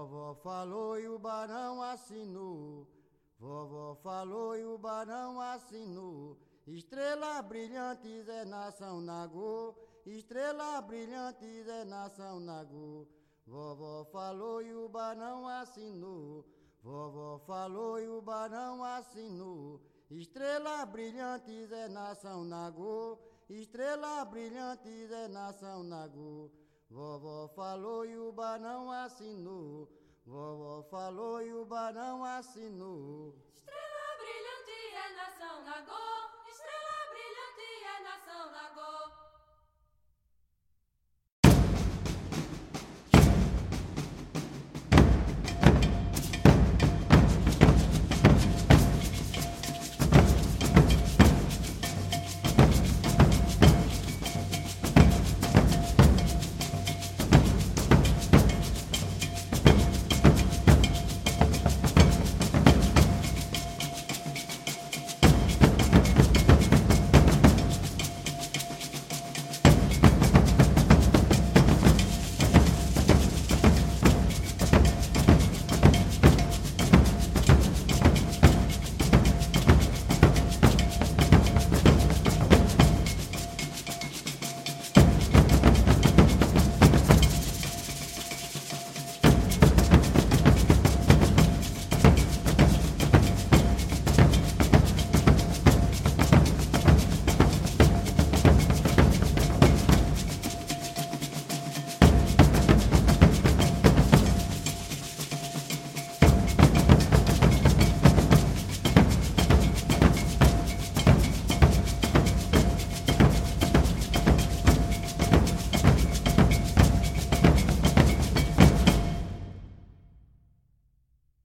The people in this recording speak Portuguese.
Vovó falou e o barão assinou. Vovó falou e o barão assinou. Estrela brilhante é nação Nagô, estrela brilhante é nação Nagô. Vovó falou e o barão assinou. Vovó falou e o barão assinou. Estrela brilhante é nação Nagô, estrela brilhante é nação Nagô. Vovó falou e o barão assinou. Vovó falou e o barão assinou. Estrela brilhante é nação Nagô, estrela brilhante é nação Nagô.